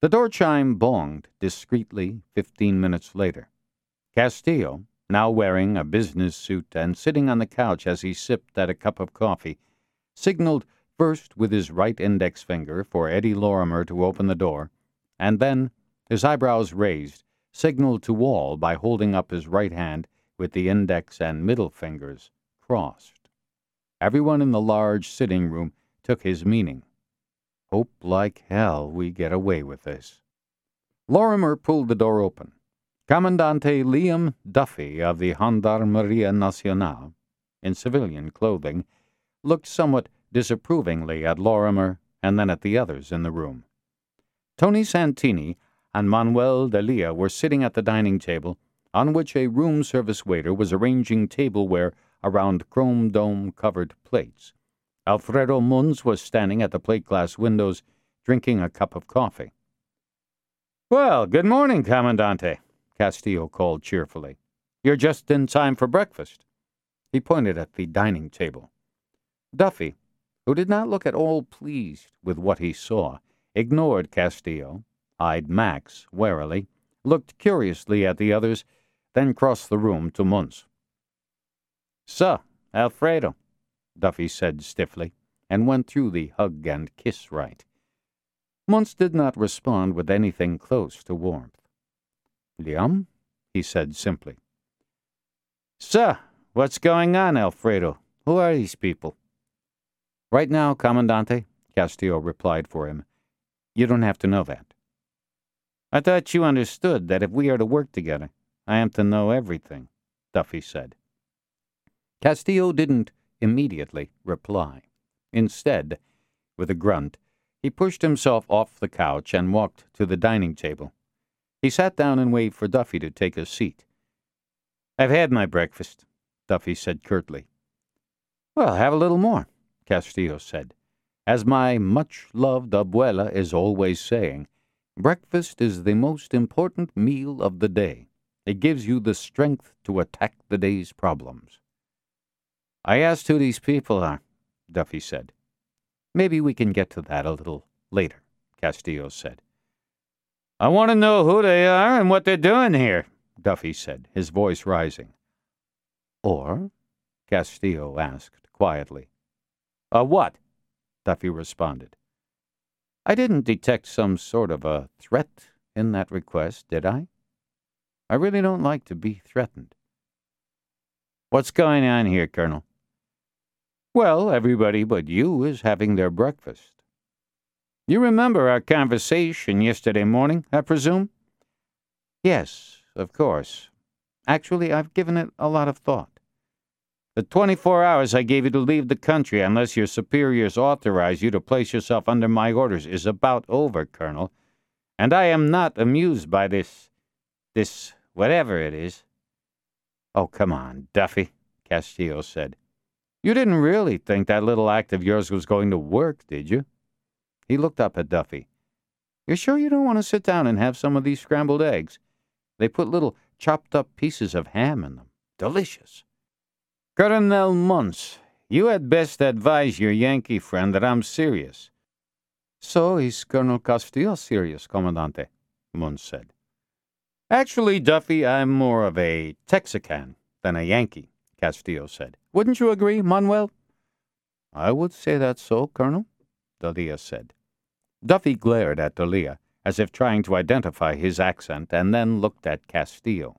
The door chime bonged discreetly 15 minutes later. Castillo, now wearing a business suit and sitting on the couch as he sipped at a cup of coffee, signaled first with his right index finger for Eddie Lorimer to open the door, and then, his eyebrows raised, signaled to all by holding up his right hand with the index and middle fingers crossed. Everyone in the large sitting room took his meaning. Hope like hell we get away with this. Lorimer pulled the door open. Commandante Liam Duffy of the Gendarmeria Nacional, in civilian clothing, looked somewhat disapprovingly at Lorimer and then at the others in the room. Tony Santini and Manuel Delia were sitting at the dining table, on which a room service waiter was arranging tableware around chrome dome-covered plates. Alfredo Munz was standing at the plate-glass windows, drinking a cup of coffee. "Well, good morning, Commandante," Castillo called cheerfully. "You're just in time for breakfast." He pointed at the dining table. Duffy, who did not look at all pleased with what he saw, ignored Castillo, eyed Max warily, looked curiously at the others, then crossed the room to Munz. "So, Alfredo," Duffy said stiffly, and went through the hug and kiss rite. Munz did not respond with anything close to warmth. "Liam?" he said simply. "So, what's going on, Alfredo? Who are these people?" "Right now, Commandante," Castillo replied for him, "you don't have to know that." "I thought you understood that if we are to work together, I am to know everything," Duffy said. Castillo didn't immediately reply. Instead, with a grunt, he pushed himself off the couch and walked to the dining table. He sat down and waved for Duffy to take a seat. "I've had my breakfast," Duffy said curtly. "Well, have a little more," Castillo said. "As my much-loved abuela is always saying, breakfast is the most important meal of the day. It gives you the strength to attack the day's problems." "I asked who these people are," Duffy said. "Maybe we can get to that a little later," Castillo said. "I want to know who they are and what they're doing here," Duffy said, his voice rising. "Or?" Castillo asked quietly. What?" Duffy responded. "I didn't detect some sort of a threat in that request, did I? I really don't like to be threatened." "What's going on here, Colonel?" "Well, everybody but you is having their breakfast. You remember our conversation yesterday morning, I presume?" "Yes, of course. Actually, I've given it a lot of thought." "The 24 hours I gave you to leave the country unless your superiors authorize you to place yourself under my orders is about over, Colonel. And I am not amused by this whatever it is." "Oh, come on, Duffy," Castillo said. "You didn't really think that little act of yours was going to work, did you?" He looked up at Duffy. "You're sure you don't want to sit down and have some of these scrambled eggs? They put little chopped-up pieces of ham in them. Delicious." "Colonel Munz, you had best advise your Yankee friend that I'm serious." "So is Colonel Castillo serious, Commandante," Munz said. "Actually, Duffy, I'm more of a Texican than a Yankee," Castillo said. "Wouldn't you agree, Manuel?" "I would say that's so, Colonel," Delia said. Duffy glared at Delia, as if trying to identify his accent, and then looked at Castillo.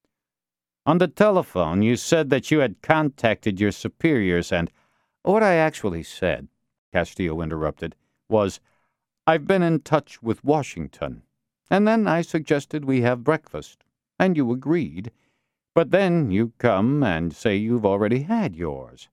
"On the telephone, you said that you had contacted your superiors and—" "What I actually said," Castillo interrupted, "was, I've been in touch with Washington, and then I suggested we have breakfast, and you agreed, but then you come and say you've already had yours."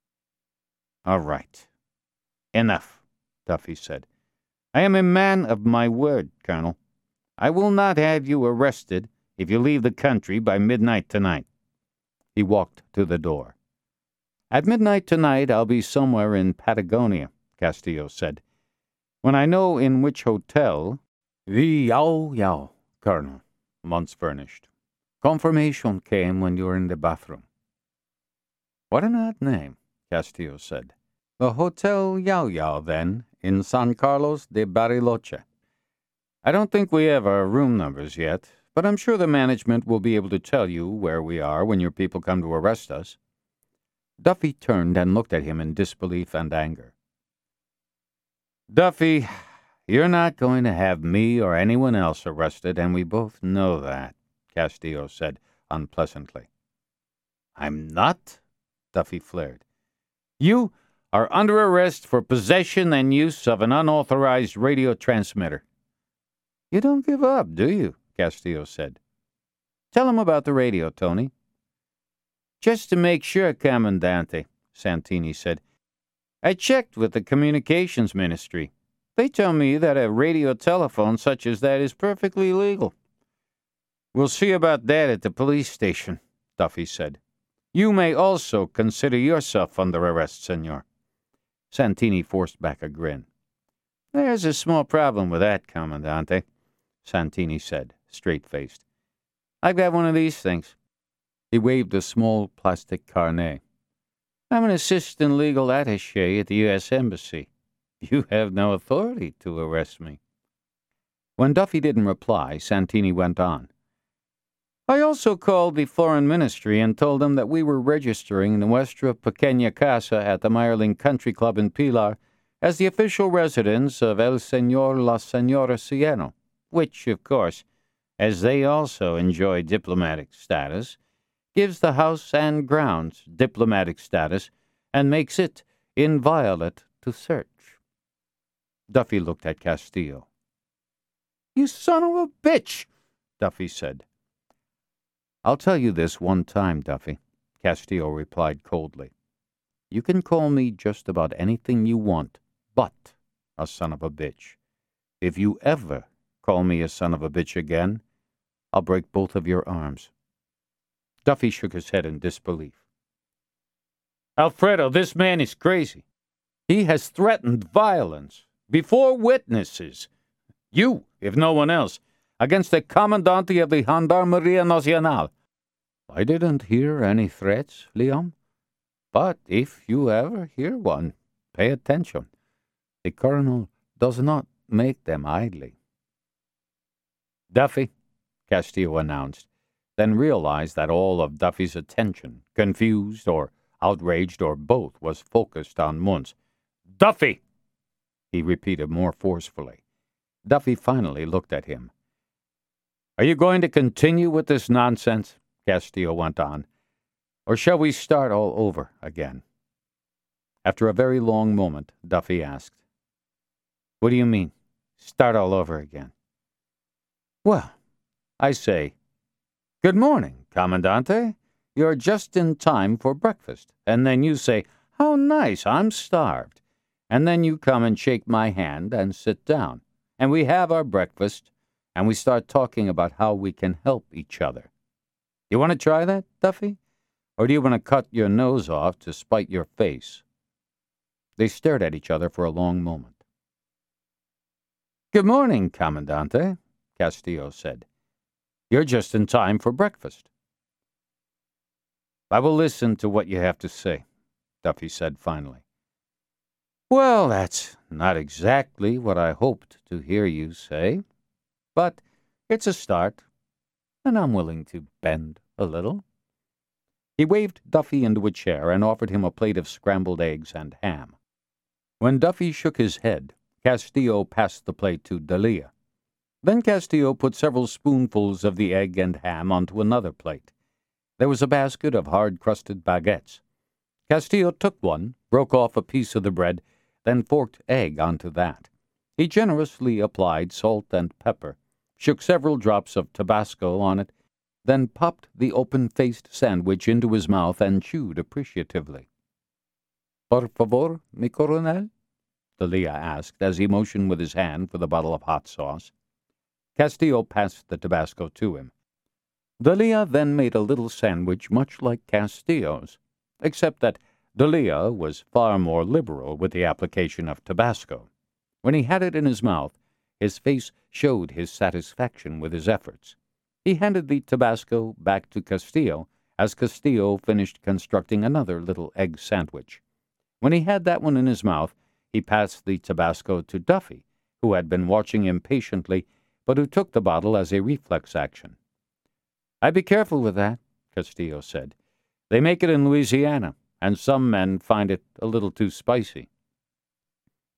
"All right. Enough," Duffy said. "I am a man of my word, Colonel. I will not have you arrested if you leave the country by midnight tonight." He walked to the door. "At midnight tonight I'll be somewhere in Patagonia," Castillo said. "When I know in which hotel—" "The Yao Yao, Colonel," Munz furnished. "Confirmation came when you were in the bathroom." "What an odd name," Castillo said. "The Hotel Yao Yao, then, in San Carlos de Bariloche. I don't think we have our room numbers yet, but I'm sure the management will be able to tell you where we are when your people come to arrest us." Duffy turned and looked at him in disbelief and anger. "Duffy, you're not going to have me or anyone else arrested, and we both know that," Castillo said unpleasantly. "I'm not?" Duffy flared. "You are under arrest for possession and use of an unauthorized radio transmitter." "You don't give up, do you?" Castillo said. "Tell him about the radio, Tony." "Just to make sure, Commandante," Santini said, "I checked with the communications ministry. They tell me that a radio telephone such as that is perfectly legal." "We'll see about that at the police station," Duffy said. "You may also consider yourself under arrest, senor." Santini forced back a grin. "There's a small problem with that, Commandante," Santini said, straight-faced. "I've got one of these things." He waved a small plastic carnet. "I'm an assistant legal attaché at the U.S. Embassy. You have no authority to arrest me." When Duffy didn't reply, Santini went on. "I also called the Foreign Ministry and told them that we were registering Nuestra Pequeña Casa at the Meyerling Country Club in Pilar as the official residence of El Señor La Señora Cieno, which, of course, as they also enjoy diplomatic status, gives the house and grounds diplomatic status and makes it inviolate to search." Duffy looked at Castillo. "You son of a bitch," Duffy said. "I'll tell you this one time, Duffy," Castillo replied coldly. "You can call me just about anything you want, but a son of a bitch. If you ever call me a son of a bitch again, I'll break both of your arms." Duffy shook his head in disbelief. "Alfredo, this man is crazy. He has threatened violence before witnesses, you, if no one else, against the Commandante of the Gendarmeria Nacional." "I didn't hear any threats, Leon. But if you ever hear one, pay attention. The Colonel does not make them idly." "Duffy," Castillo announced, then realized that all of Duffy's attention, confused or outraged or both, was focused on Muntz. "Duffy!" he repeated more forcefully. Duffy finally looked at him. "Are you going to continue with this nonsense?" Castillo went on. "Or shall we start all over again?" After a very long moment, Duffy asked, "What do you mean, start all over again?" "Well, I say, 'Good morning, Commandante. You're just in time for breakfast.' And then you say, 'How nice, I'm starved.' And then you come and shake my hand and sit down. And we have our breakfast, and we start talking about how we can help each other. You want to try that, Duffy? Or do you want to cut your nose off to spite your face?" They stared at each other for a long moment. "Good morning, Commandante," Castillo said. "You're just in time for breakfast." "I will listen to what you have to say," Duffy said finally. "Well, that's not exactly what I hoped to hear you say, but it's a start, and I'm willing to bend a little." He waved Duffy into a chair and offered him a plate of scrambled eggs and ham. When Duffy shook his head, Castillo passed the plate to Delia. Then Castillo put several spoonfuls of the egg and ham onto another plate. There was a basket of hard-crusted baguettes. Castillo took one, broke off a piece of the bread, then forked egg onto that. He generously applied salt and pepper, shook several drops of Tabasco on it, then popped the open-faced sandwich into his mouth and chewed appreciatively. "Por favor, mi coronel?" Delia asked as he motioned with his hand for the bottle of hot sauce. Castillo passed the Tabasco to him. Delia then made a little sandwich much like Castillo's, except that Delia was far more liberal with the application of Tabasco. When he had it in his mouth, his face showed his satisfaction with his efforts. He handed the Tabasco back to Castillo as Castillo finished constructing another little egg sandwich. When he had that one in his mouth, he passed the Tabasco to Duffy, who had been watching impatiently but who took the bottle as a reflex action. "I'd be careful with that," Castillo said. "They make it in Louisiana, and some men find it a little too spicy."